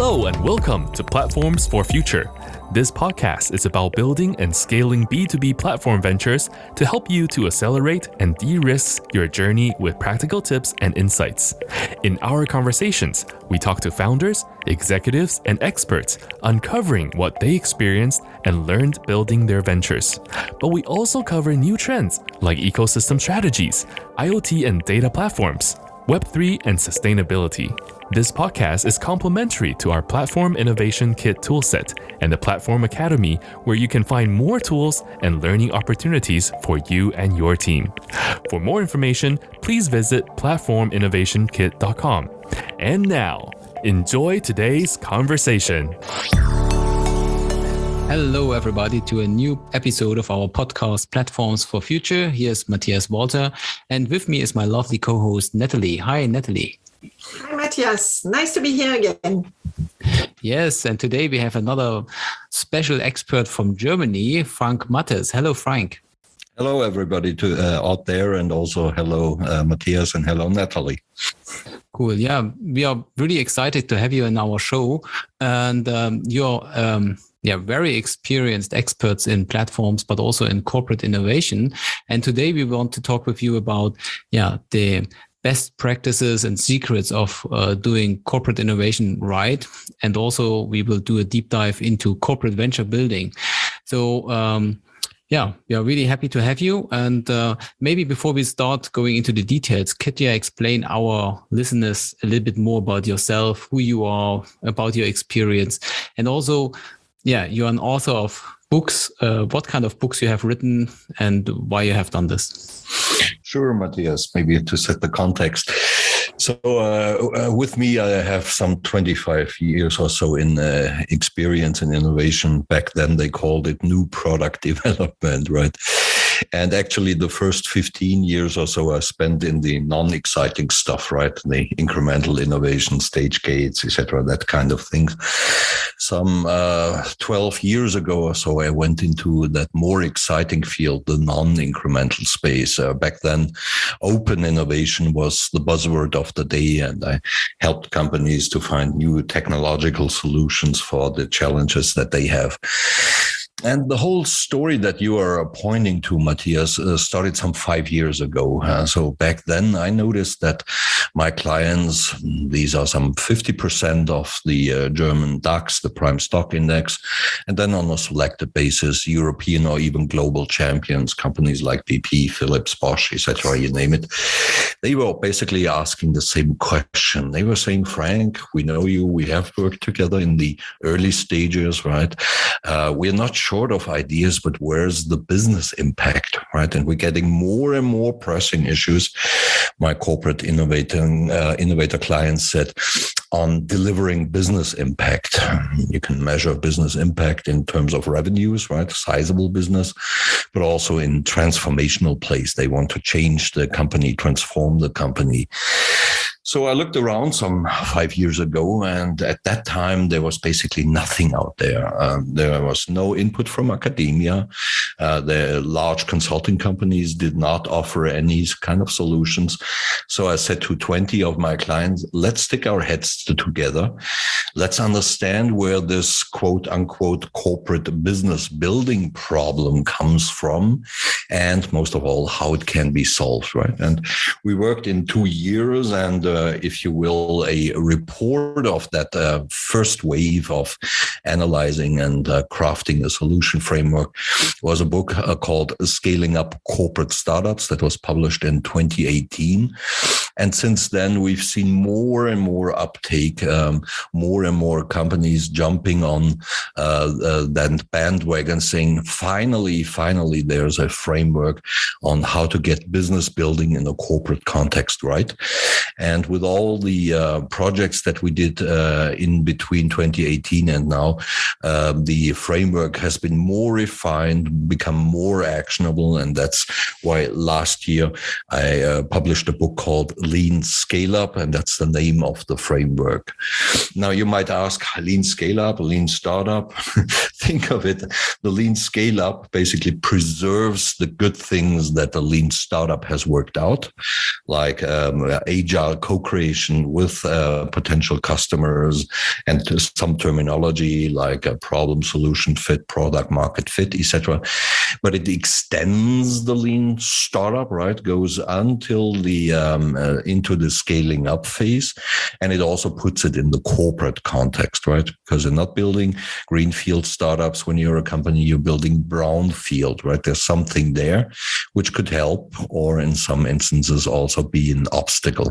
Hello and welcome to Platforms for Future. This podcast is about building and scaling B2B platform ventures to help you to accelerate and de-risk your journey with practical tips and insights. In our conversations, we talk to founders, executives, and experts, uncovering what they experienced and learned building their ventures. But we also cover new trends like ecosystem strategies, IoT and data platforms, Web3 and sustainability. This podcast is complementary to our Platform Innovation Kit toolset and the Platform Academy, where you can find more tools and learning opportunities for you and your team. For more information, please visit platforminnovationkit.com. And now, enjoy today's conversation. Hello, everybody, to a new episode of our podcast, Platforms for Future. Here's Matthias Walter, and with me is my lovely co-host, Natalie. Hi, Natalie. Hi, Matthias. Nice to be here again. Yes, and today we have another special expert from Germany, Frank Mattes. Hello, Frank. Hello, everybody out there, and also hello, Matthias, and hello, Natalie. Cool. Yeah, we are really excited to have you in our show, and you're very experienced experts in platforms, but also in corporate innovation. And today we want to talk with you about the best practices and secrets of doing corporate innovation right. And also we will do a deep dive into corporate venture building. So we are really happy to have you. And maybe before we start going into the details, could you explain our listeners a little bit more about yourself, who you are, about your experience, and also you're an author of books. What kind of books you have written and why you have done this? Sure, Matthias, maybe to set the context. So with me, I have some 25 years or so in experience in innovation. Back then, they called it new product development, right? And actually, the first 15 years or so I spent in the non-exciting stuff, right? The incremental innovation, stage gates, etc., that kind of things. Some 12 years ago or so, I went into that more exciting field, the non-incremental space. Back then, open innovation was the buzzword of the day, and I helped companies to find new technological solutions for the challenges that they have. And the whole story that you are pointing to, Matthias, started some 5 years ago. So back then, I noticed that my clients, these are some 50% of the German DAX, the prime stock index, and then on a selected basis, European or even global champions, companies like BP, Philips, Bosch, etc., you name it. They were basically asking the same question. They were saying, Frank, we know you, we have worked together in the early stages, right? We're not short of ideas, but where's the business impact, right? And we're getting more and more pressing issues. My corporate innovator clients said on delivering business impact. You can measure business impact in terms of revenues, right? Sizable business, but also in transformational place. They want to change the company, transform the company. So I looked around some 5 years ago, and at that time, there was basically nothing out there. There was no input from academia. The large consulting companies did not offer any kind of solutions. So I said to 20 of my clients, let's stick our heads together. Let's understand where this quote unquote corporate business building problem comes from. And most of all, how it can be solved, right? And we worked in 2 years, and if you will, a report of that first wave of analyzing and crafting a solution framework was a book called Scaling Up Corporate Startups that was published in 2018. And since then, we've seen more and more uptake, more and more companies jumping on that bandwagon saying, finally, there's a framework on how to get business building in a corporate context, right? And with all the projects that we did in between 2018 and now, the framework has been more refined, become more actionable. And that's why last year I published a book called Lean Scale Up, and that's the name of the framework. Now, you might ask, lean scale up, lean startup. Think of it. The lean scale up basically preserves the good things that the lean startup has worked out, like agile co-creation with potential customers and some terminology like a problem solution fit, product market fit, etc. But it extends the lean startup, right? Goes until the into the scaling up phase, and it also puts it in the corporate context, right? Because you're not building greenfield startups when you're a company, you're building brownfield, right? There's something there which could help, or in some instances also be an obstacle.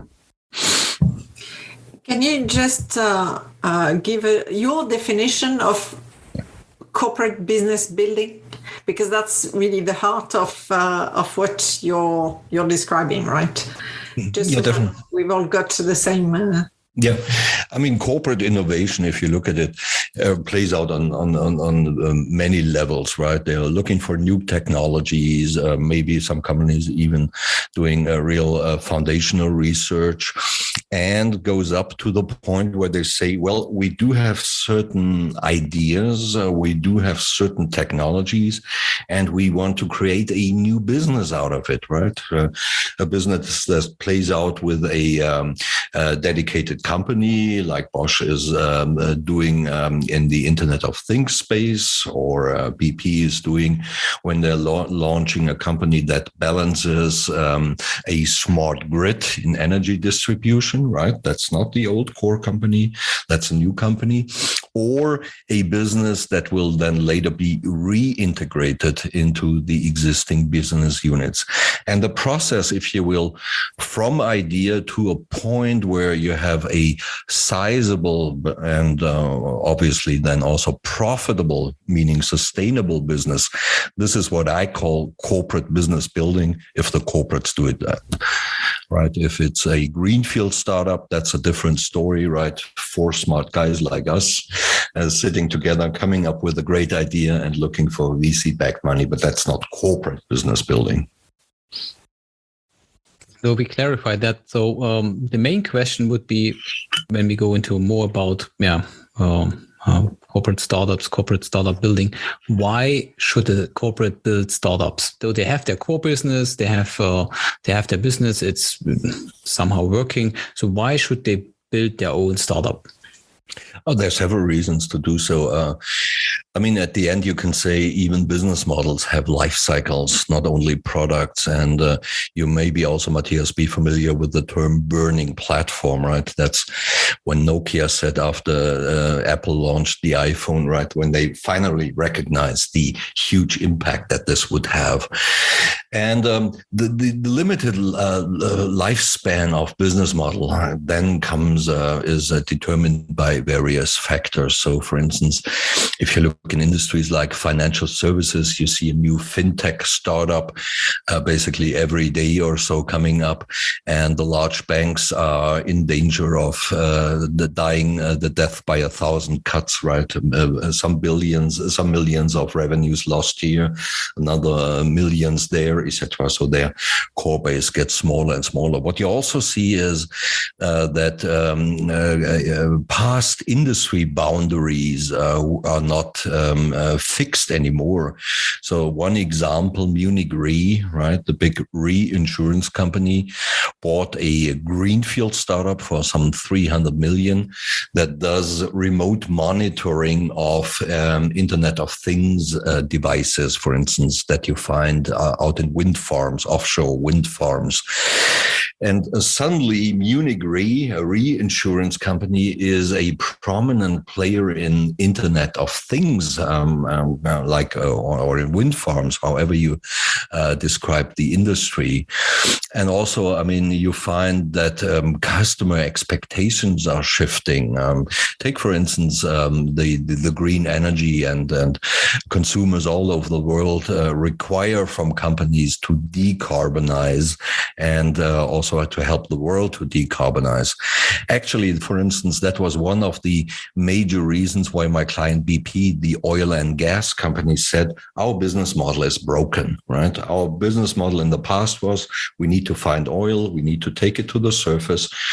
Can you just give your definition of corporate business building? Because that's really the heart of what you're describing, right? Just yeah, definitely. We've all got to the same. Yeah, I mean, corporate innovation, if you look at it, plays out on many levels, right? They're looking for new technologies, maybe some companies even doing real foundational research, and goes up to the point where they say, well, we do have certain ideas, we do have certain technologies, and we want to create a new business out of it, right? A business that plays out with a dedicated company like Bosch is doing in the Internet of Things space, or BP is doing when they're launching a company that balances a smart grid in energy distribution, right? That's not the old core company, that's a new company, or a business that will then later be reintegrated into the existing business units. And the process, if you will, from idea to a point where you have a sizable and obviously then also profitable, meaning sustainable business. This is what I call corporate business building, if the corporates do it that, right? If it's a greenfield startup, that's a different story, right? 4 smart guys like us sitting together, coming up with a great idea and looking for VC-backed money, but that's not corporate business building. So we clarified that. So the main question would be, when we go into more about corporate startups, corporate startup building, why should a corporate build startups? So they have their core business, they have their business, it's somehow working. So why should they build their own startup? Oh, there's several reasons to do so. I mean, at the end, you can say even business models have life cycles, not only products. And you maybe also, Matthias, be familiar with the term burning platform, right? That's when Nokia said after Apple launched the iPhone, right? When they finally recognized the huge impact that this would have. And the limited lifespan of business model then is determined by various factors. So, for instance, if you look in industries like financial services, you see a new fintech startup basically every day or so coming up, and the large banks are in danger of the death by 1,000 cuts, right? Some millions of revenues lost here, another millions there, etc. So their core base gets smaller and smaller. What you also see is that past industry boundaries are not fixed anymore. So one example, Munich Re, right, the big reinsurance company, bought a greenfield startup for some 300 million that does remote monitoring of Internet of Things devices, for instance, that you find out in wind farms, offshore wind farms. And suddenly Munich Re, a reinsurance company, is a prominent player in Internet of Things, or in wind farms, however you describe the industry. And also, I mean, you find that customer expectations are shifting. Take, for instance, the green energy, and consumers all over the world require from companies to decarbonize, and also to help the world to decarbonize. Actually, for instance, that was one of the major reasons why my client BP, the oil and gas company, said our business model is broken, right? Our business model in the past was we need to find oil, we need to take it to the surface,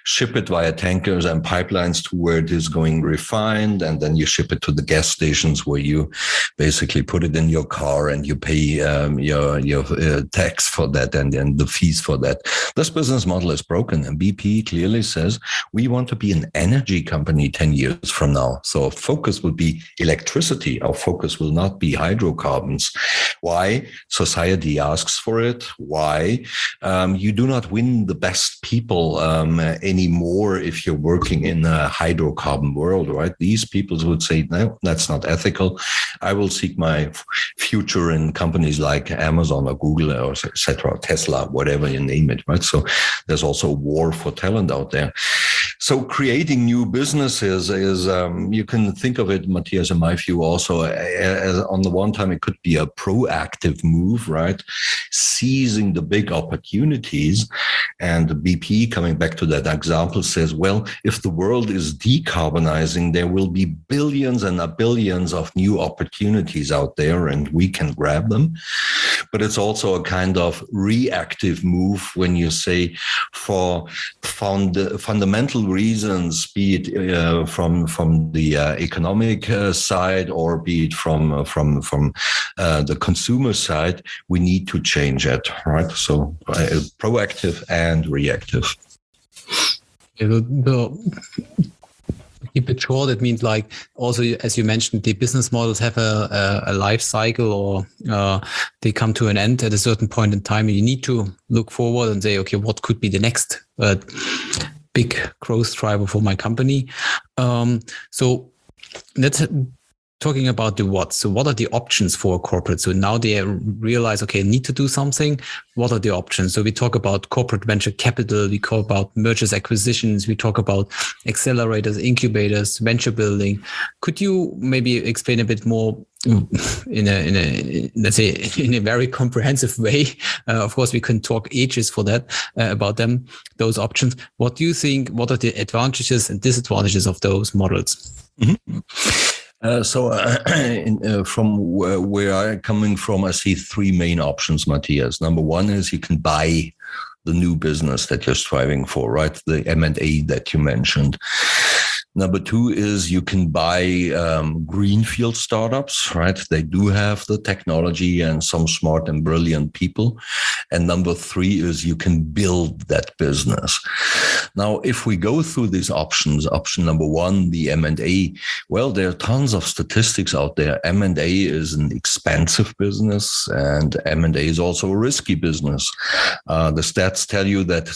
ship it via tankers and pipelines to where it is going refined, and then you ship it to the gas stations where you basically put it in your car and you pay your tax for that and the fees for that. This business model is broken, and BP clearly says we want to be an energy company 10 years from now. So our focus will be electricity. Our focus will not be hydrocarbons. Why? Society asks for it. Why? You do not win the best people anymore if you're working in a hydrocarbon world, right? These people would say, no, that's not ethical. I will seek my future in companies like Amazon or Google or etc., Tesla, whatever you name it, right? So there's also a war for talent out there. So creating new businesses is, you can think of it, Matthias, in my view, also as on the one time, it could be a proactive move, right? Seizing the big opportunities. And BP, coming back to that example, says, well, if the world is decarbonizing, there will be billions and billions of new opportunities out there, and we can grab them. But it's also a kind of reactive move when you say for fundamental reasons, be it from the economic side or be it from the consumer side, we need to change it, right? So proactive and reactive. Keep it short. It means, like, also, as you mentioned, the business models have a life cycle, or they come to an end at a certain point in time. You need to look forward and say, okay, what could be the next big growth driver for my company? So let's talking about the what. So what are the options for corporate? So now they realize, okay, I need to do something. What are the options? So we talk about corporate venture capital. We talk about mergers, acquisitions. We talk about accelerators, incubators, venture building. Could you maybe explain a bit more in a let's say in a very comprehensive way? Of course, we can talk ages for that about them, those options. What do you think? What are the advantages and disadvantages of those models? Mm-hmm. From where I'm coming from, I see three main options, Matthias. Number one is you can buy the new business that you're striving for, right? The M&A that you mentioned. Number two is you can buy greenfield startups, right? They do have the technology and some smart and brilliant people. And number three is you can build that business. Now, if we go through these options, option number one, the M&A, well, there are tons of statistics out there. M&A is an expensive business, and M&A is also a risky business. The stats tell you that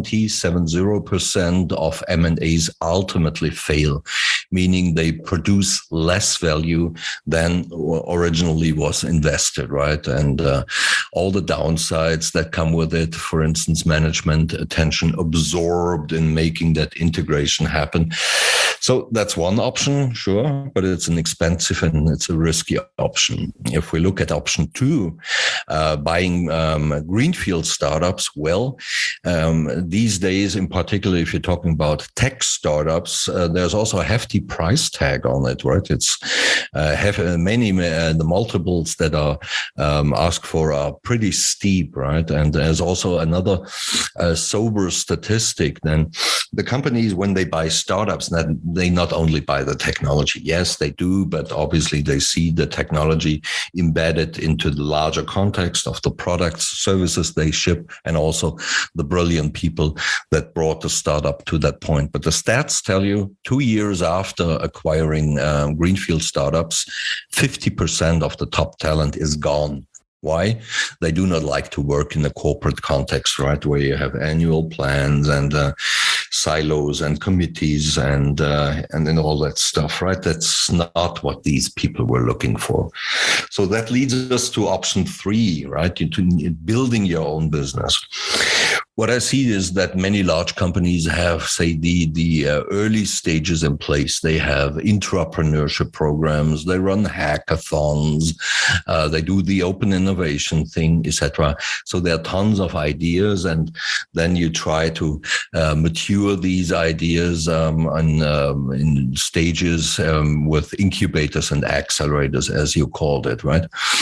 70% of M&As ultimately fail, meaning they produce less value than originally was invested, right? And all the downsides that come with it, for instance, management attention absorbed in making that integration happen. So that's one option, sure, but it's an expensive and it's a risky option. If we look at option two, buying greenfield startups, well, these days, in particular, if you're talking about tech startups, there's also a hefty price tag on it, right? It's the multiples that are asked for are pretty steep, right? And there's also another sober statistic. Then the companies, when they buy startups, that they not only buy the technology. Yes, they do, but obviously they see the technology embedded into the larger context of the products, services they ship, and also the brilliant people that brought the startup to that point. But the stats tell you 2 years after acquiring greenfield startups, 50% of the top talent is gone. Why? They do not like to work in a corporate context, right? Where you have annual plans and silos and committees and all that stuff, right? That's not what these people were looking for. So that leads us to option three, right? Into building your own business. What I see is that many large companies have, say, the early stages in place. They have intrapreneurship programs. They run hackathons. They do the open innovation thing, etc. So there are tons of ideas, and then you try to mature these ideas in stages with incubators and accelerators, as you called it, right?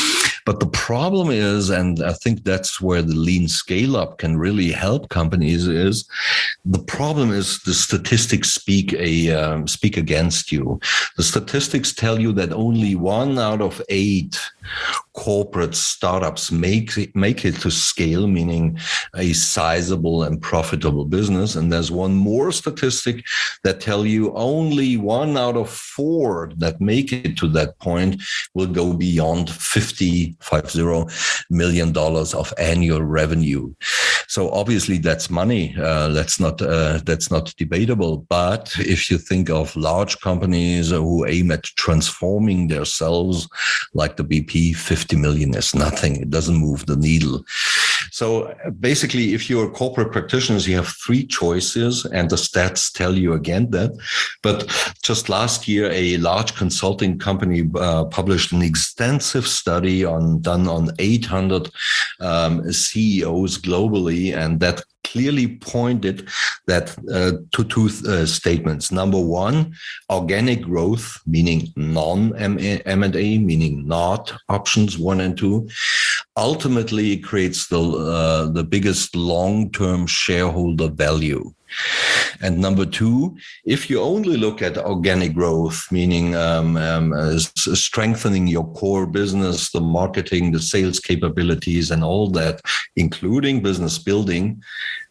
But the problem is, and I think that's where the lean scale up can really help companies, is the problem is the statistics speak against you. The statistics tell you that only 1 out of 8 corporate startups make it to scale, meaning a sizable and profitable business. And there's one more statistic that tell you only 1 out of 4 that make it to that point will go beyond $50 million of annual revenue. So obviously that's money. That's not debatable. But if you think of large companies who aim at transforming themselves, like the BP, 50 million is nothing. It doesn't move the needle. So basically, if you're corporate practitioners, you have 3 choices, and the stats tell you again that. But just last year, a large consulting company published an extensive study done on 800 CEOs globally, and that clearly pointed that to 2 statements. Number 1, organic growth, meaning non-M&A, meaning not options 1 and 2, ultimately creates the biggest long-term shareholder value. And number 2, if you only look at organic growth, meaning strengthening your core business, the marketing, the sales capabilities, and all that, including business building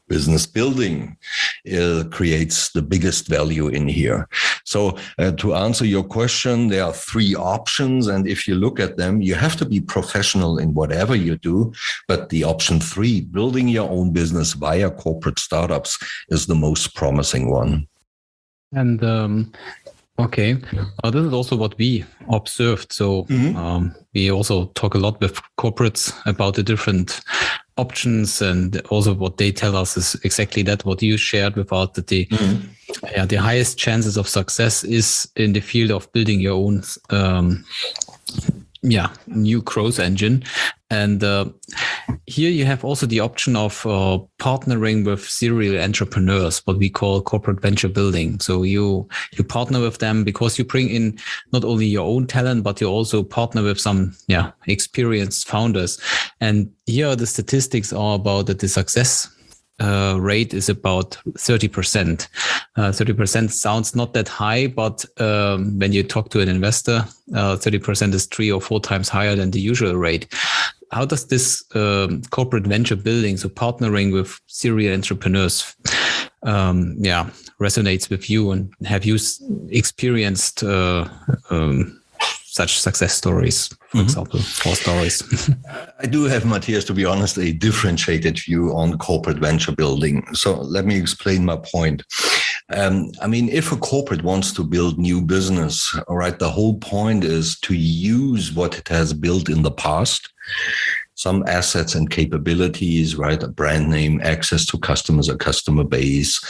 creates the biggest value in here. So to answer your question, there are 3 options. And if you look at them, you have to be professional in whatever you do. But the option 3, building your own business via corporate startups, is the most promising one. And okay, this is also what we observed. So we also talk a lot with corporates about the different options, and also what they tell us is exactly that what you shared about that the highest chances of success is in the field of building your own new growth engine. And here you have also the option of partnering with serial entrepreneurs, what we call corporate venture building. So you partner with them because you bring in not only your own talent, but you also partner with some experienced founders. And here the statistics are about that the success rate is about 30%. 30% sounds not that high, but when you talk to an investor, 30% is 3 or 4 times higher than the usual rate. How does this corporate venture building, so partnering with serial entrepreneurs, resonates with you? And have you experienced such success stories, for example, or stories? I do have, Matthias, to be honest, a differentiated view on corporate venture building. So let me explain my point. If a corporate wants to build new business, all right, the whole point is to use what it has built in the past, some assets and capabilities, right? A brand name, access to customers, a customer base,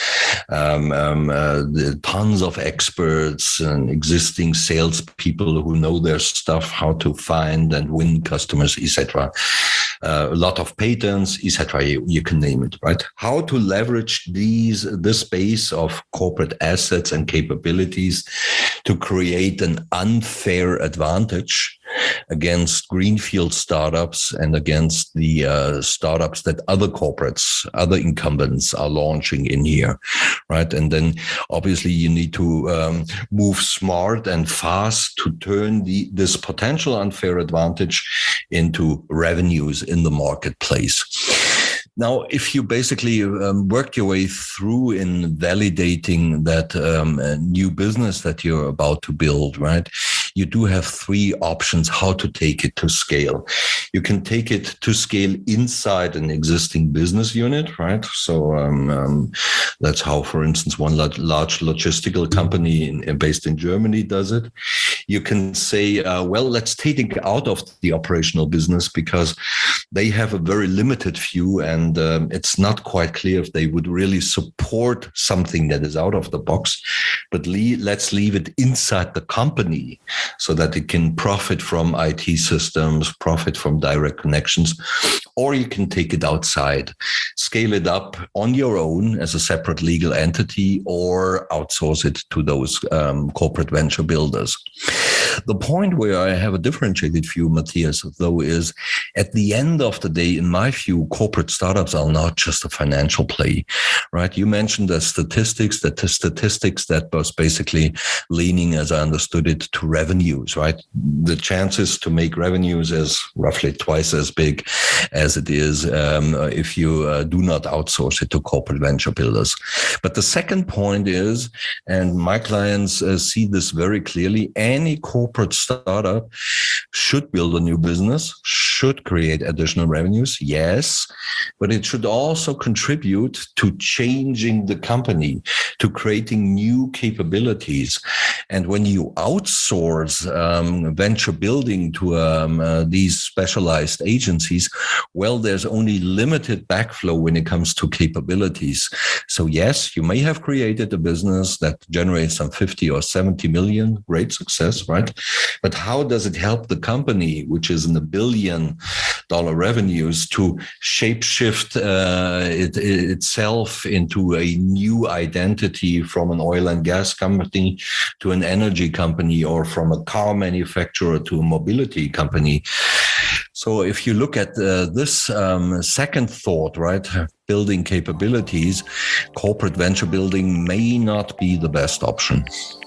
tons of experts and existing salespeople who know their stuff, how to find and win customers, etc. A lot of patents, etc. You can name it, right? How to leverage this base of corporate assets and capabilities to create an unfair advantage against greenfield startups and against the startups that other corporates, other incumbents are launching in here, right? And then obviously you need to move smart and fast to turn this potential unfair advantage into revenues in the marketplace. Now, if you basically work your way through in validating that new business that you're about to build, right, you do have 3 options how to take it to scale. You can take it to scale inside an existing business unit, right? So that's how, for instance, one large logistical company based in Germany does it. You can say, let's take it out of the operational business because they have a very limited view, and it's not quite clear if they would really support something that is out of the box. But let's leave it inside the company so that it can profit from IT systems, profit from direct connections, or you can take it outside, scale it up on your own as a separate legal entity, or outsource it to those corporate venture builders. The point where I have a differentiated view, Matthias, though, is at the end of the day, in my view, corporate startups are not just a financial play, right? You mentioned the statistics that was basically leaning, as I understood it, to revenues, right? The chances to make revenues is roughly twice as big as it is if you do not outsource it to corporate venture builders. But the second point is, and my clients see this very clearly, any corporate startup should build a new business, should create additional revenues, yes, but it should also contribute to changing the company, to creating new capabilities. And when you outsource venture building to these specialized agencies, well, there's only limited backflow when it comes to capabilities. So yes, you may have created a business that generates some 50 or 70 million, great success, right? But how does it help the company, which is in the $1 billion revenues, to shapeshift itself into a new identity from an oil and gas company to an energy company, or from a car manufacturer to a mobility company? So if you look at this second thought, right, building capabilities, corporate venture building may not be the best option.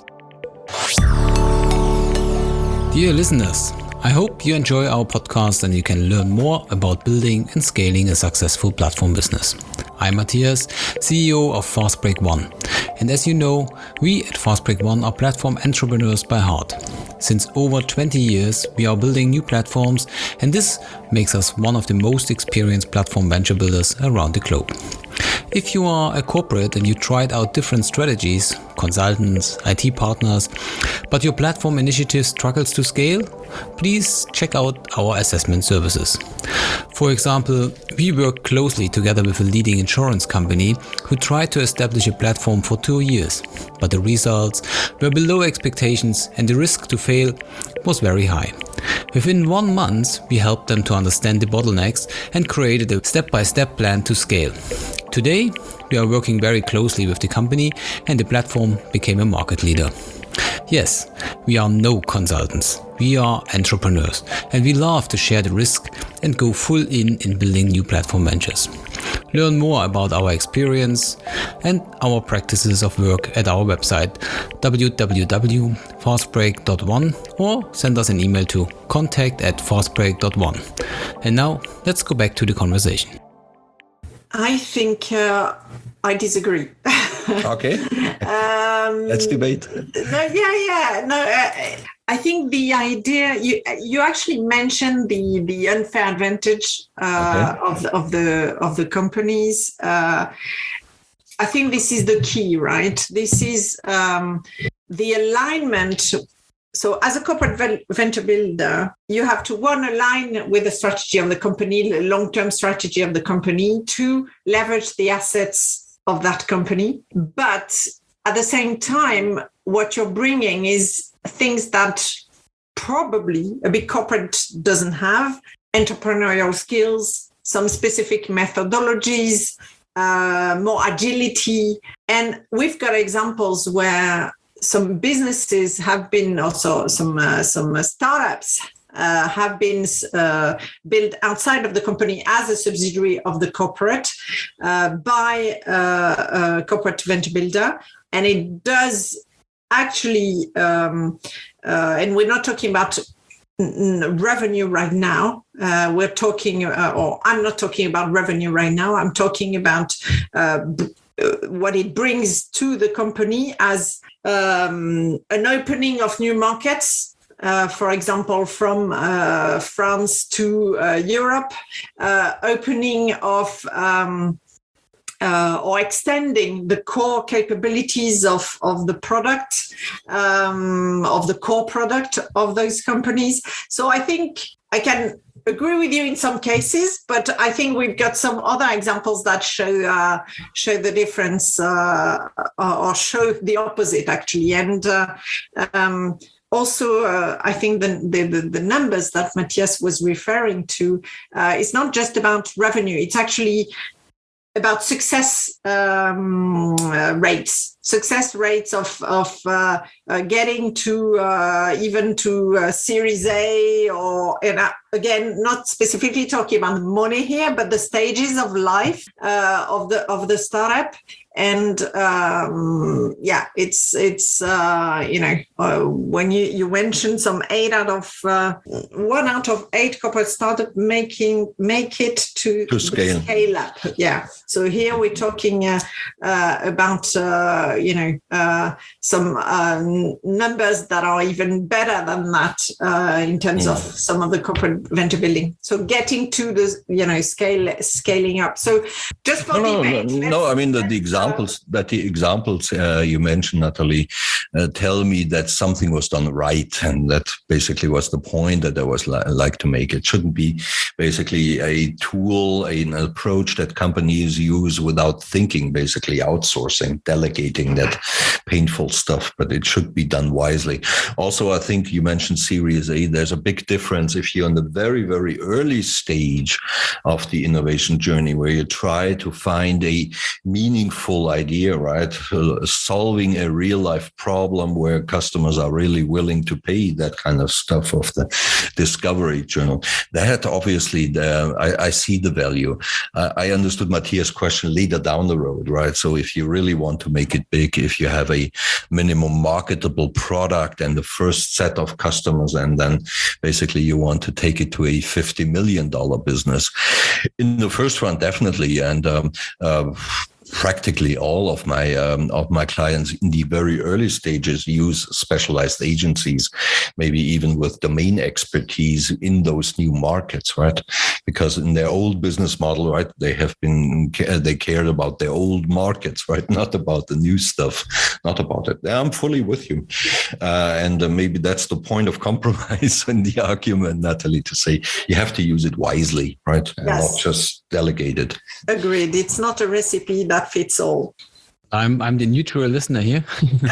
Dear listeners, I hope you enjoy our podcast and you can learn more about building and scaling a successful platform business. I'm Matthias, CEO of Fastbreak One. And as you know, we at Fastbreak One are platform entrepreneurs by heart. Since over 20 years, we are building new platforms, and this makes us one of the most experienced platform venture builders around the globe. If you are a corporate and you tried out different strategies, consultants, IT partners, but your platform initiative struggles to scale, please check out our assessment services. For example, we work closely together with a leading insurance company who tried to establish a platform for 2 years, but the results were below expectations and the risk to fail was very high. Within 1 month, we helped them to understand the bottlenecks and created a step-by-step plan to scale. Today, we are working very closely with the company and the platform became a market leader. Yes, we are no consultants. We are entrepreneurs and we love to share the risk and go full in building new platform ventures. Learn more about our experience and our practices of work at our website www.fastbreak.one or send us an email to contact@fastbreak.one. And now let's go back to the conversation. I think I disagree. Okay. Let's debate. I think the idea you actually mentioned the unfair advantage of the companies. I think this is the key, right? This is the alignment. So as a corporate venture builder, you have to, one, align with the strategy of the company, the long-term strategy of the company, to leverage the assets of that company. But at the same time, what you're bringing is things that probably a big corporate doesn't have: entrepreneurial skills, some specific methodologies, more agility. And we've got examples where some businesses have been, also some startups have been built outside of the company as a subsidiary of the corporate by a corporate venture builder. And it does actually, and we're not talking about revenue right now. We're talking, or I'm not talking about revenue right now. I'm talking about what it brings to the company as an opening of new markets, for example, from France to Europe, opening of or extending the core capabilities of the product, of the core product of those companies. So I think I can agree with you in some cases, but I think we've got some other examples that show the difference or show the opposite, actually. And also, I think the numbers that Matthias was referring to, it's not just about revenue. It's actually about success rates of getting to even to Series A, or again, not specifically talking about money here, but the stages of life of the startup. And it's when you mentioned some 1 out of 8 corporate startups make it to scale up. Yeah. So here we're talking about some numbers that are even better than that in terms of some of the corporate venture building. So getting to the scaling up. So just for I mean the examples you mentioned, Natalie, tell me that something was done right, and that basically was the point that I was like to make. It shouldn't be basically a tool, an approach that companies use without thinking, basically outsourcing, delegating that painful stuff, but it should be done wisely. Also, I think you mentioned Series A. There's a big difference if you're on the very, very early stage of the innovation journey, where you try to find a meaningful idea, right? Solving a real life problem where customers are really willing to pay that kind of stuff of the discovery journal. That obviously, I see the value. I understood Matthias' question later down the road, right? So if you really want to make it big, if you have a minimum marketable product and the first set of customers, and then basically you want to take it to a $50 million business. In the first one, definitely. And practically all of my clients in the very early stages use specialized agencies, maybe even with domain expertise in those new markets, right? Because in their old business model, right, they cared about their old markets, right? Not about the new stuff, not about it. I'm fully with you. And maybe that's the point of compromise in the argument, Natalie, to say you have to use it wisely, right? And not just delegate it. Agreed. It's not a recipe that fits all. I'm the neutral listener here.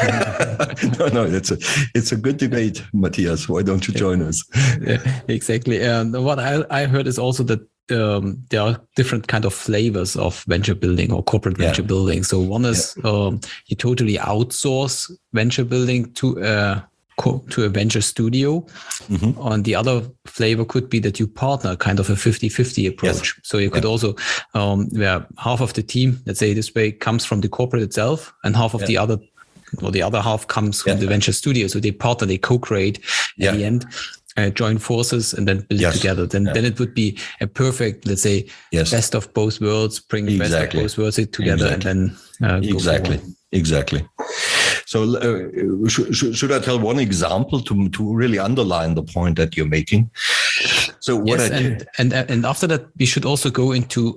No, it's a good debate, Matthias. Why don't you join us? Yeah, exactly. What I heard is also that there are different kind of flavors of venture building or corporate venture building. So one is you totally outsource venture building to a venture studio. Mm-hmm. And the other flavor could be that you partner, kind of a 50-50 approach. Yes. So you could also, where half of the team, let's say this way, comes from the corporate itself, and half of the other half comes from the venture studio. So they partner, they co-create at the end. Join forces and then build it together. Then it would be a perfect, let's say, best of both worlds, bring the best of both worlds together and then Exactly. So should I tell one example to really underline the point that you're making? So what and after that, we should also go into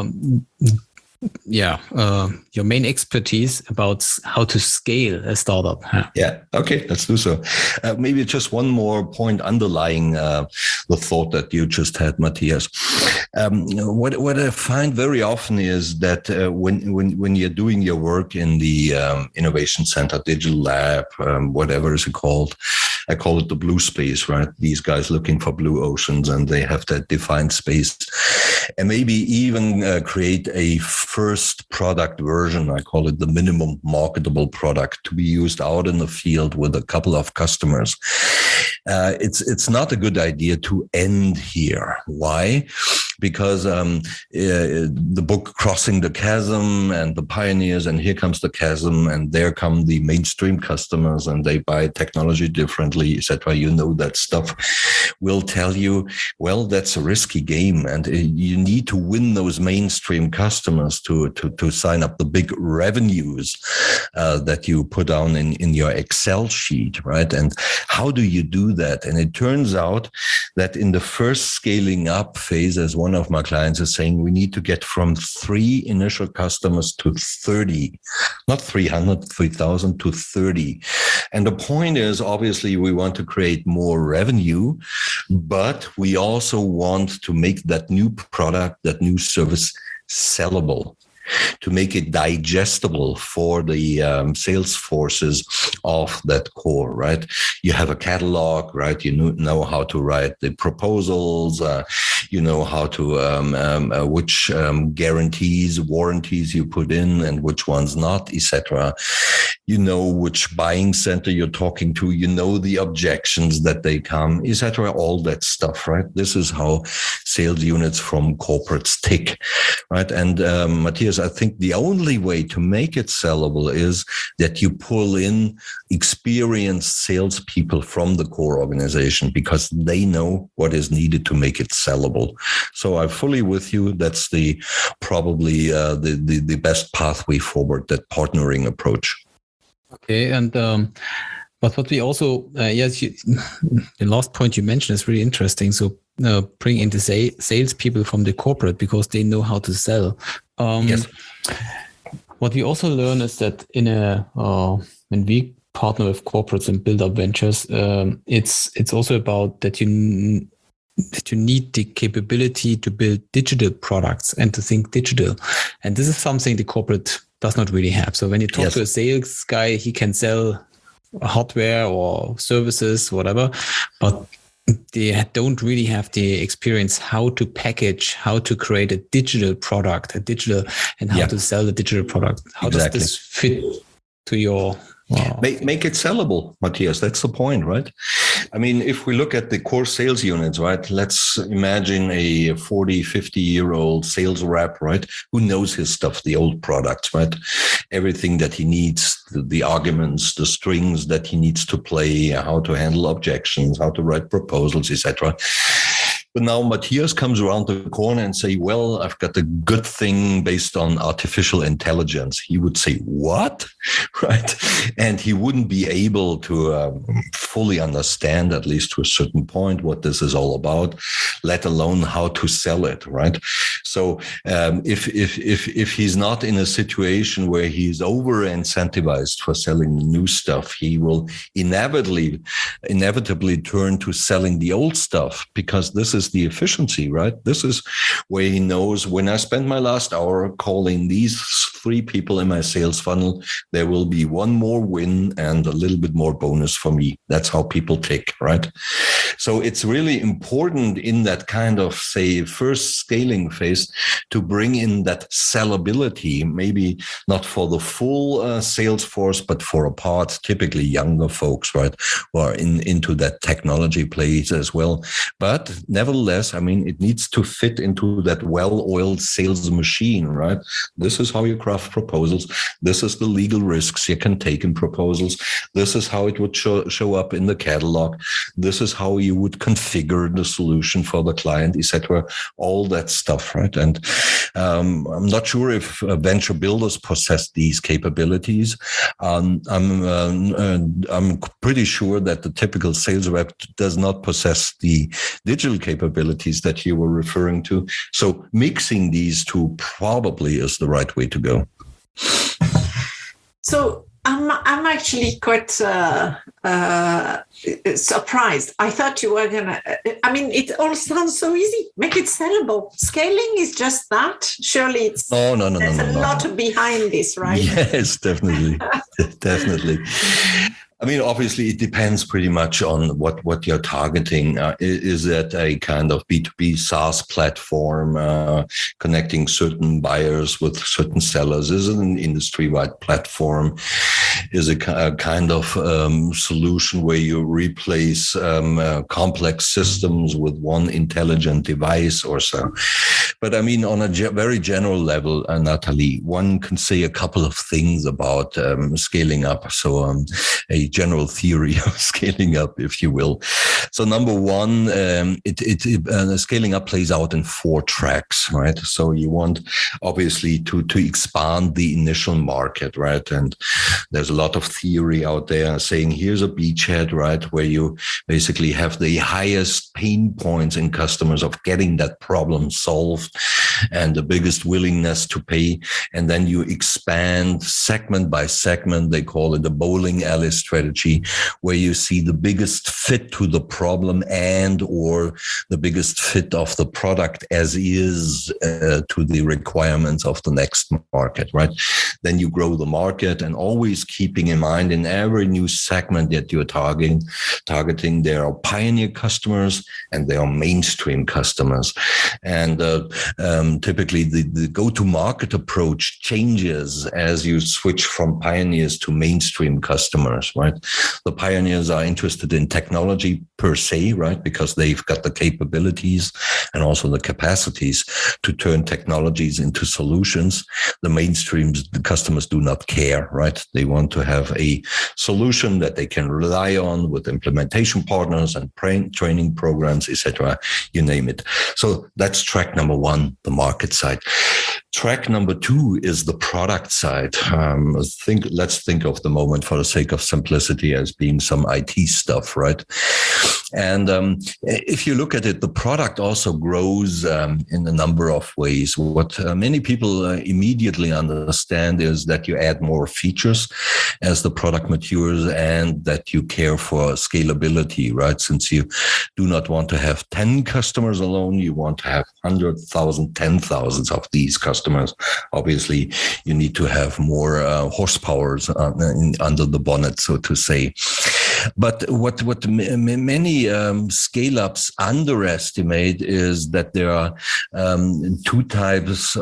your main expertise about how to scale a startup. Yeah. Okay. Let's do so. Maybe just one more point underlying the thought that you just had, Matthias. What I find very often is that when you're doing your work in the Innovation Center, Digital Lab, whatever is it called, I call it the blue space, right? These guys looking for blue oceans, and they have that defined space. And maybe even create a first product version. I call it the minimum marketable product to be used out in the field with a couple of customers. It's not a good idea to end here. Why? Because the book Crossing the Chasm and the pioneers, and here comes the chasm, and there come the mainstream customers, and they buy technology differently, etc. You know that stuff will tell you, well, that's a risky game, and you need to win those mainstream customers to sign up the big revenues that you put down in your Excel sheet, right? And how do you do that? And it turns out that in the first scaling up phase, as one of my clients is saying, we need to get from 3 initial customers to 30, not 300, 3,000 to 30. And the point is, obviously, we want to create more revenue, but we also want to make that new product, that new service sellable, to make it digestible for the sales forces of that core, right? You have a catalog, right? You know how to write the proposals. You know how to which guarantees, warranties you put in and which ones not, etc. You know which buying center you're talking to. You know the objections that they come, etc. All that stuff, right? This is how sales units from corporates tick, right? And Matthias, I think the only way to make it sellable is that you pull in experienced salespeople from the core organization, because they know what is needed to make it sellable. So I'm fully with you. That's probably the best pathway forward, that partnering approach. Okay, and but what we also the last point you mentioned is really interesting. So bring in the salespeople from the corporate, because they know how to sell. Yes. What we also learn is that when we partner with corporates and build up ventures, it's also about that you need the capability to build digital products and to think digital. And this is something the corporate does not really have. So when you talk to a sales guy, he can sell hardware or services, whatever, but they don't really have the experience how to package, how to create a digital product, and how to sell the digital product. How does this fit to your... Make it sellable, Matthias. That's the point, right? I mean, if we look at the core sales units, right, let's imagine a 40, 50-year-old sales rep, right, who knows his stuff, the old products, right? Everything that he needs, the arguments, the strings that he needs to play, how to handle objections, how to write proposals, etc. But now Matthias comes around the corner and say, well, I've got a good thing based on artificial intelligence. He would say, what? Right? And he wouldn't be able to fully understand, at least to a certain point, what this is all about, let alone how to sell it, right? So if he's not in a situation where he's over incentivized for selling new stuff, he will inevitably turn to selling the old stuff, because this is the efficiency, right? This is where he knows, when I spend my last hour calling these 3 people in my sales funnel, there will be one more win and a little bit more bonus for me. That's how people tick, right? So it's really important in that kind of, say, first scaling phase to bring in that sellability, maybe not for the full sales force, but for a part, typically younger folks, right, who are into that technology place as well. But nevertheless, I mean, it needs to fit into that well-oiled sales machine, right? This is how you craft proposals. This is the legal risks you can take in proposals. This is how it would show up in the catalog. This is how you would configure the solution for the client, etc. All that stuff, right? And I'm not sure if venture builders possess these capabilities. I'm pretty sure that the typical sales rep does not possess the digital capabilities that you were referring to. So mixing these two probably is the right way to go. So I'm actually quite surprised. I thought you were gonna. I mean, it all sounds so easy. Make it sellable. Scaling is just that. Surely it's there's a lot behind this, right? Yes, definitely, definitely. I mean, obviously, it depends pretty much on what you're targeting. Is it a kind of B2B SaaS platform connecting certain buyers with certain sellers? Is it an industry-wide platform? Is it a kind of solution where you replace complex systems with one intelligent device or so? But I mean, on a very general level, Natalie, one can say a couple of things about scaling up. So a general theory of scaling up, if you will. So number one, scaling up plays out in 4 tracks, right? So you want obviously to expand the initial market, right? And there's a lot of theory out there saying here's a beachhead, right, where you basically have the highest pain points in customers of getting that problem solved. and the biggest willingness to pay. And then you expand segment by segment. They call it the bowling alley strategy, where you see the biggest fit to the problem and or the biggest fit of the product as is to the requirements of the next market, right? Then you grow the market, and always keeping in mind in every new segment that you're targeting, there are pioneer customers and there are mainstream customers. And typically the go-to-market approach changes as you switch from pioneers to mainstream customers, right? The pioneers are interested in technology per se, right? Because they've got the capabilities and also the capacities to turn technologies into solutions. The mainstreams, the customers do not care, right? They want to have a solution that they can rely on with implementation partners and training programs, etc. You name it. So that's track number one, the market side. Track number two is the product side. Let's think of the moment, for the sake of simplicity, as being some IT stuff, right? And if you look at it, the product also grows in a number of ways. What many people immediately understand is that you add more features as the product matures, and that you care for scalability, right? Since you do not want to have 10 customers alone, you want to have 100,000, 10,000 of these customers. Obviously, you need to have more horsepower under the bonnet, so to say. But what many scale-ups underestimate is that there are two types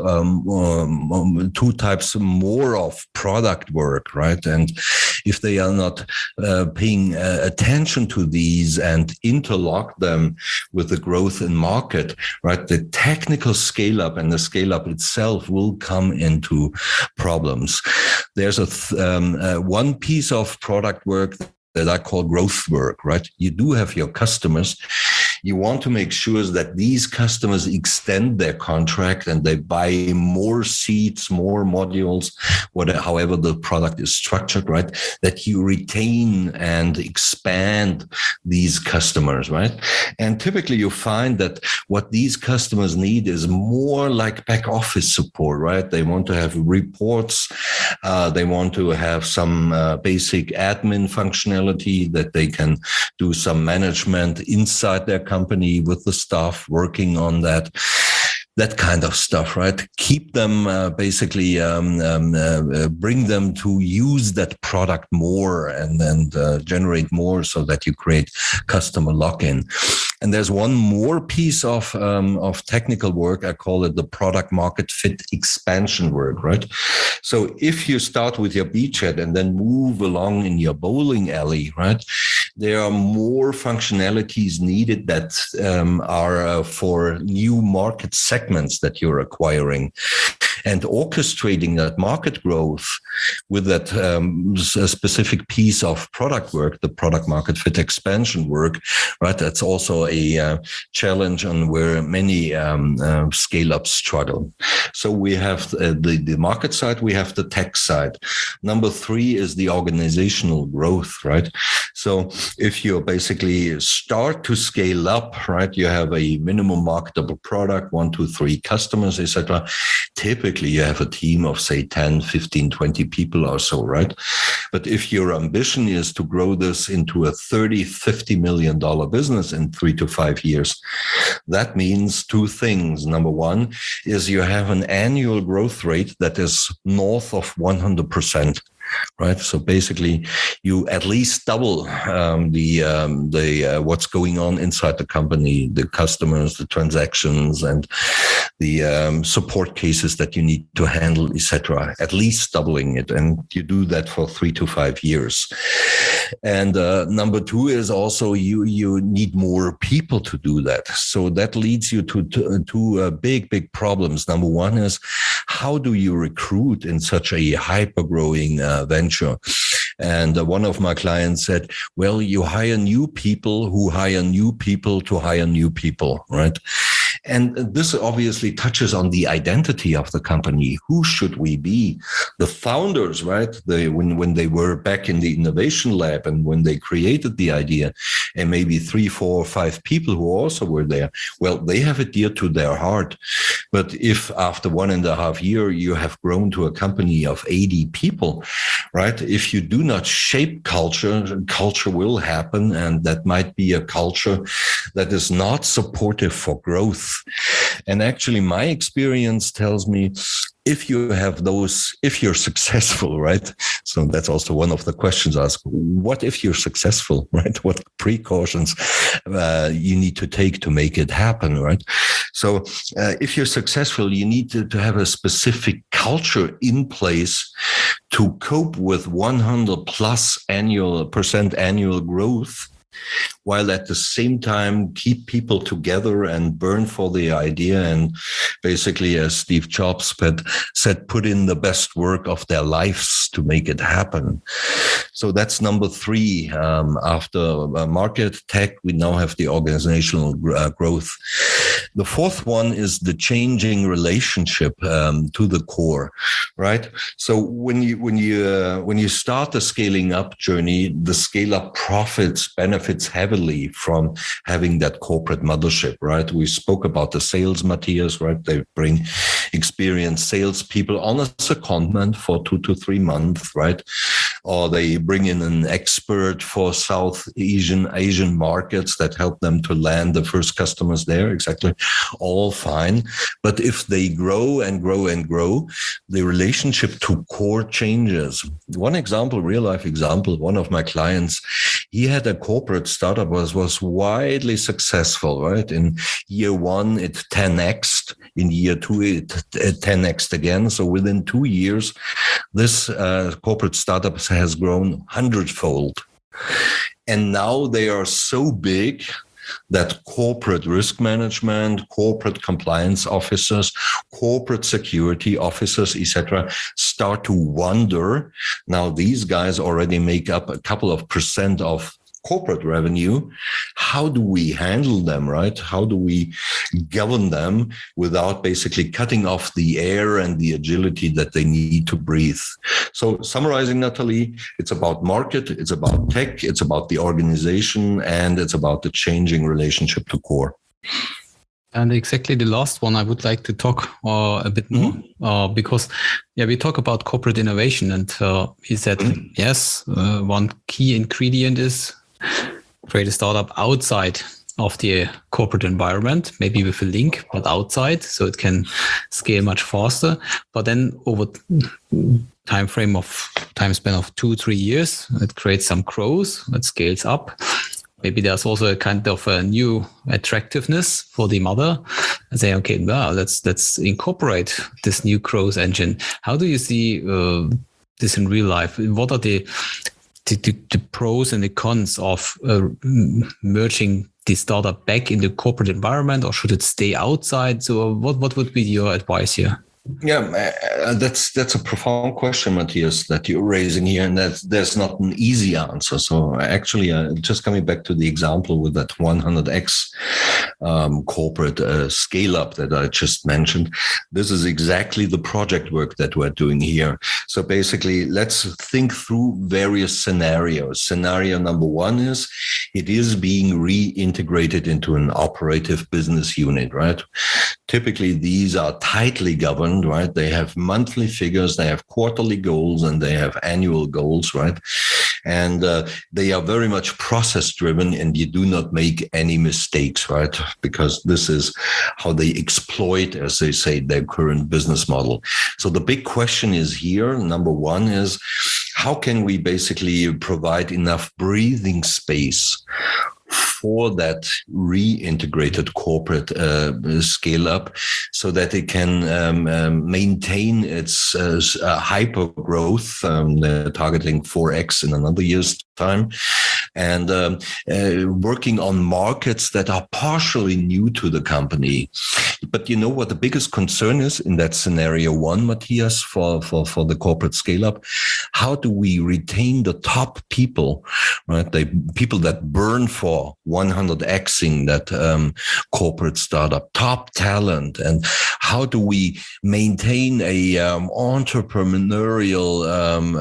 more of product work, right? And if they are not paying attention to these and interlock them with the growth in market, right, the technical scale-up and the scale-up itself will come into problems. There's one piece of product work that I call growth work, right? You do have your customers. You want to make sure that these customers extend their contract and they buy more seats, more modules, however the product is structured, right? That you retain and expand these customers, right? And typically you find that what these customers need is more like back office support, right? They want to have reports. They want to have some basic admin functionality, that they can do some management inside their company with the staff working on that kind of stuff, right? Keep them bring them to use that product more and generate more, so that you create customer lock-in. And there's one more piece of technical work. I call it the product market fit expansion work, right? So if you start with your beachhead and then move along in your bowling alley, right, there are more functionalities needed that are for new market segments that you're acquiring. And orchestrating that market growth with that specific piece of product work, the product market fit expansion work, right? That's also a challenge on where many scale-ups struggle. So we have the market side, we have the tech side. Number three is the organizational growth, right? So if you basically start to scale up, right, you have a minimum marketable product, 1, 2, 3 customers, etc. Typically, you have a team of, say, 10, 15, 20 people or so, right? But if your ambition is to grow this into a $30, $50 million business in 3 to 5 years, that means two things. Number one is you have an annual growth rate that is north of 100%. Right. So basically, you at least double the what's going on inside the company, the customers, the transactions, and the support cases that you need to handle, etc. At least doubling it, and you do that for 3 to 5 years. And number two is also you need more people to do that. So that leads you to two big problems. Number one is, how do you recruit in such a hyper-growing venture? And one of my clients said, well, you hire new people who hire new people to hire new people, right? And this obviously touches on the identity of the company. Who should we be? The founders, right? When they were back in the innovation lab and when they created the idea, and maybe 3, 4, 5 people who also were there, well, they have it dear to their heart. But if after 1.5 years you have grown to a company of 80 people, right? If you do not shape culture will happen, and that might be a culture that is not supportive for growth. And actually, my experience tells me if you're successful, right? So that's also one of the questions asked. What if you're successful, right? What precautions you need to take to make it happen, right? So if you're successful, you need to have a specific culture in place to cope with 100% annual growth, while at the same time keep people together and burn for the idea, and basically, as Steve Jobs said, put in the best work of their lives to make it happen. So that's number 3. After market tech, we now have the organizational growth. The 4th one is the changing relationship to the core, right? So when you start the scaling up journey, the scale up profits benefits heavily from having that corporate mothership, right? We spoke about the sales, Matthias, right? They bring experienced salespeople on a secondment for 2 to 3 months, right? Or they bring in an expert for South Asian markets that help them to land the first customers there. Exactly. All fine. But if they grow and grow and grow, the relationship to core changes. One example, real life example, one of my clients, he had a corporate startup was widely successful, right? In year 1, it 10x'd. In year 2, it 10x'd again. So within 2 years, this corporate startup has grown 100-fold. And now they are so big that corporate risk management, corporate compliance officers, corporate security officers, etc., start to wonder. Now, these guys already make up a couple of % of corporate revenue. How do we handle them, right? How do we govern them without basically cutting off the air and the agility that they need to breathe? So summarizing, Natalie, it's about market, it's about tech, it's about the organization, and it's about the changing relationship to core. And exactly the last one I would like to talk a bit more, because we talk about corporate innovation, and he said, yes, one key ingredient is create a startup outside of the corporate environment, maybe with a link, but outside, so it can scale much faster. But then over time span of 2-3 years, it creates some growth, it scales up. Maybe there's also a kind of a new attractiveness for the mother and say, okay, well, let's incorporate this new growth engine. How do you see this in real life? What are the pros and the cons of merging the startup back in the corporate environment, or should it stay outside? So what would be your advice here? Yeah, that's a profound question, Matthias, that you're raising here, and there's not an easy answer. So actually, just coming back to the example with that 100x corporate scale up that I just mentioned, this is exactly the project work that we're doing here. So basically, let's think through various scenarios. Scenario number 1 is it is being reintegrated into an operative business unit, right? Typically, these are tightly governed, right? They have monthly figures, they have quarterly goals, and they have annual goals, right? And they are very much process driven, and you do not make any mistakes, right? Because this is how they exploit, as they say, their current business model. So the big question is here, number 1 is, how can we basically provide enough breathing space for that reintegrated corporate scale up so that it can maintain its hyper growth, targeting 4x in another year's time, and working on markets that are partially new to the company. But you know what the biggest concern is in that scenario one, Matthias, for the corporate scale-up? How do we retain the top people, right? The people that burn for 100xing that corporate startup, top talent, and how do we maintain a entrepreneurial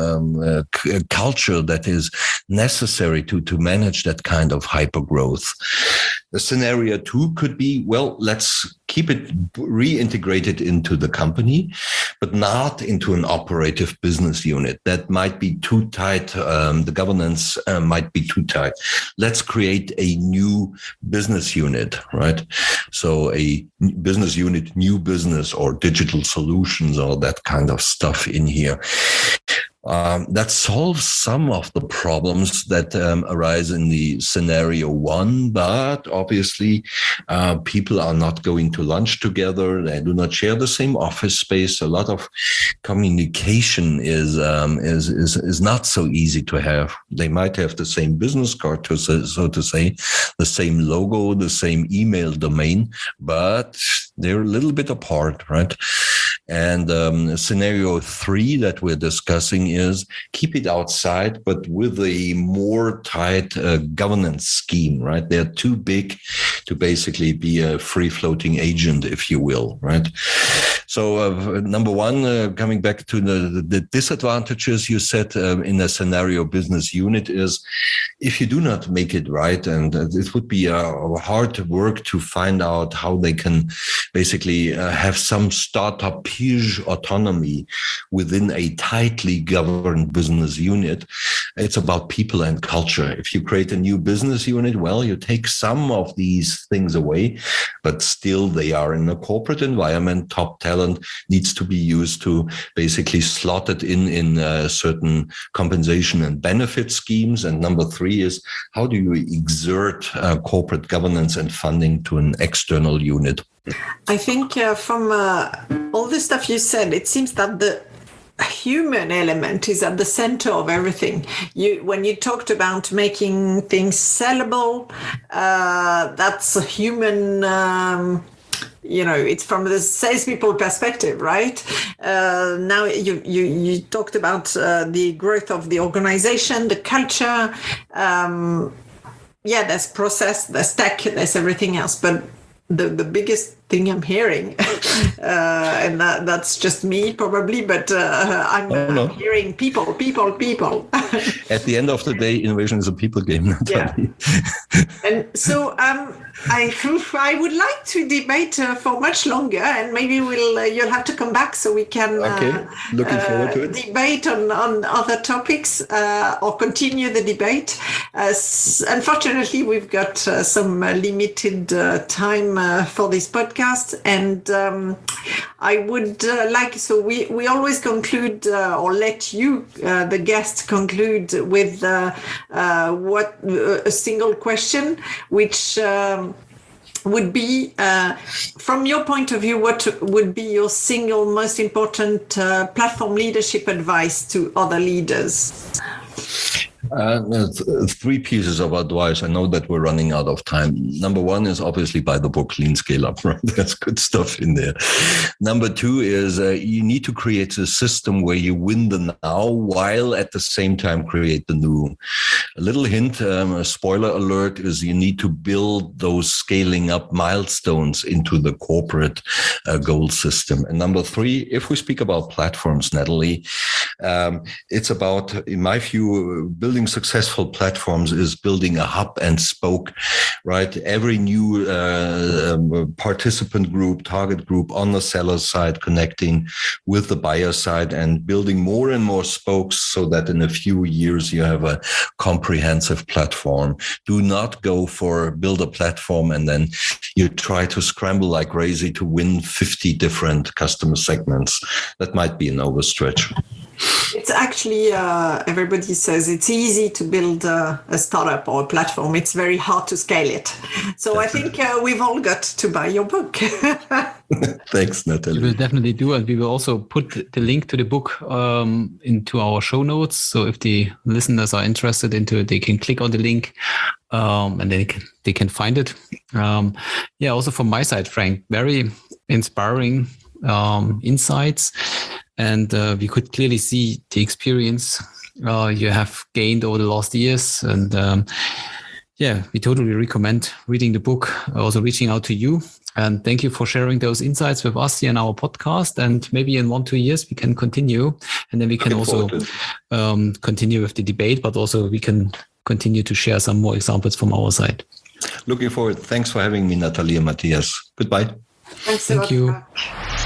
culture that is necessary to manage that kind of hyper growth? The scenario two could be, well, let's keep it reintegrated into the company, but not into an operative business unit. That might be too tight. The governance might be too tight. Let's create a new business unit, right? So a business unit, new business or digital solutions or that kind of stuff in here. That solves some of the problems that arise in the scenario one, but obviously people are not going to lunch together. They do not share the same office space. A lot of communication is not so easy to have. They might have the same business card, so to say, the same logo, the same email domain, but they're a little bit apart, right? And scenario three that we're discussing is keep it outside, but with a more tight governance scheme, right? They're too big to basically be a free-floating agent, if you will, right? So number one, coming back to the disadvantages you said in a scenario business unit is if you do not make it right, and it would be hard work to find out how they can basically have some startup huge autonomy within a tightly governed business unit. It's about people and culture. If you create a new business unit, well, you take some of these things away, but still they are in a corporate environment. Top talent needs to be used to basically slot it in certain compensation and benefit schemes. And number three is how do you exert corporate governance and funding to an external unit? I think from all the stuff you said, it seems that the human element is at the center of everything. When you talked about making things sellable, that's a human, it's from the salespeople perspective, right? Now you talked about the growth of the organization, the culture. There's process, there's tech, there's everything else, but the biggest thing I'm hearing, and that's just me probably, but I'm hearing people. At the end of the day, innovation is a people game. And so I would like to debate for much longer, and maybe you'll have to come back so we can looking forward to it. Debate on other topics or continue the debate. Unfortunately, we've got some limited time for this podcast. And I would we always conclude or let you, the guest, conclude with a single question, which would be, from your point of view, what would be your single most important platform leadership advice to other leaders? Three pieces of advice. I know that we're running out of time. Number one is obviously buy the book Lean Scale Up, right? There's good stuff in there. Number two is you need to create a system where you win the now while at the same time create the new. A little hint, a spoiler alert, is you need to build those scaling up milestones into the corporate goal system. And number three, if we speak about platforms, Natalie, it's about, in my view, building successful platforms is building a hub and spoke, right? Every new participant group, target group on the seller side connecting with the buyer side and building more and more spokes so that in a few years you have a comprehensive platform. Do not go for build a platform and then you try to scramble like crazy to win 50 different customer segments. That might be an overstretch. It's actually, everybody says it's easy to build a startup or a platform. It's very hard to scale it. So I think we've all got to buy your book. Thanks, Natalie. We will definitely do, and we will also put the link to the book into our show notes. So if the listeners are interested into it, they can click on the link and they can find it. Also from my side, Frank, very inspiring insights. And we could clearly see the experience you have gained over the last years. And we totally recommend reading the book, also reaching out to you. And thank you for sharing those insights with us here in our podcast. And maybe in 1-2 years, we can continue. And then we can also continue with the debate, but also we can continue to share some more examples from our side. Looking forward. Thanks for having me, Natalie and Matthias. Goodbye. Thank you.